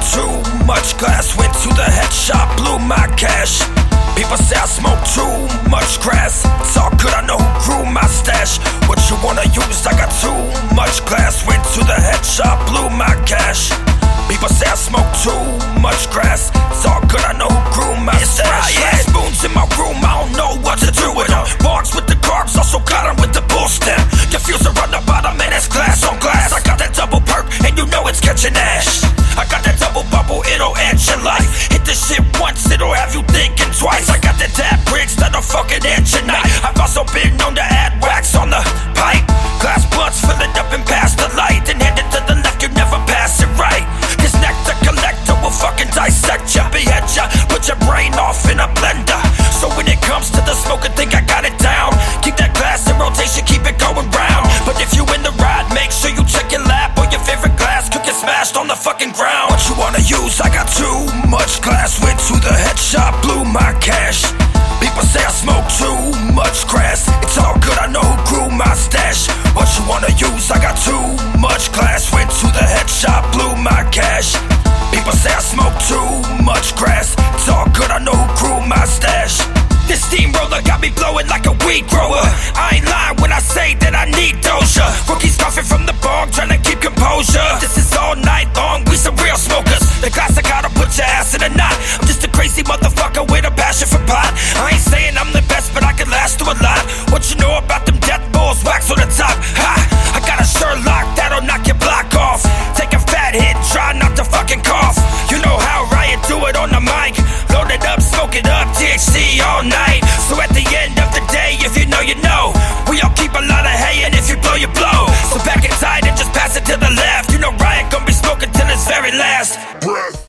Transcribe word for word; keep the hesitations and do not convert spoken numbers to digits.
too much glass, went to the head shop, blew my cash. People say I smoke too much grass. It's all good, I know who grew my stash. What you wanna use? I got too much glass, went to the head shop, blew my cash. People say I smoke too much grass. It's all good, I know who grew my stash. Yeah, spoons in my room, I don't know what to do with them. Barks with the carbs, also got them with the bull stem. Diffuser on the bottom and it's glass on glass. I got that double perk and you know it's catching ash. I got that double bubble, it'll end your life. Hit this shit once, it'll have you thinking twice. I got that dab bricks that'll fucking end your night. I've also been known to add wax on the pipe. Glass blunts, fill it up and pass the light. Then hand it to the left, you never pass it right. This nectar collector will fucking dissect ya, behead ya, put your brain off in a blender. So when it comes to the smoke, I think I got it down. Keep that glass in rotation, keep it going round. But if you in the ride, make sure you check your lap or your favorite glass could get smashed on the fucking ground. What you wanna use? I got too much glass, went to the head shop, blew my cash. People say I smoke too much grass. It's all good, I know who grew my stash. What you wanna use? I got too much glass, went to the head shop, blew my cash. People say I smoke too much grass. It's all good, I know who grew my stash. This steamroller got me blowing like a weed grower. I ain't lying when I say that I need Doja. Rookies coughing from the bong, trying to keep composure. This is all night long, we some real smokers. The glass I gotta put your ass in a knot. I'm just a crazy motherfucker with a passion for pot. I ain't saying I'm the best, but I can last through a lot. What you know about them death balls, wax on the top? Ha! I got a Sherlock that'll knock your block off. Take a fat hit, try not to fucking cough. You know how Riot do it on the mic. Load it up, smoke it up, T H C all night. So at the end of the day, if you know, you know, we all keep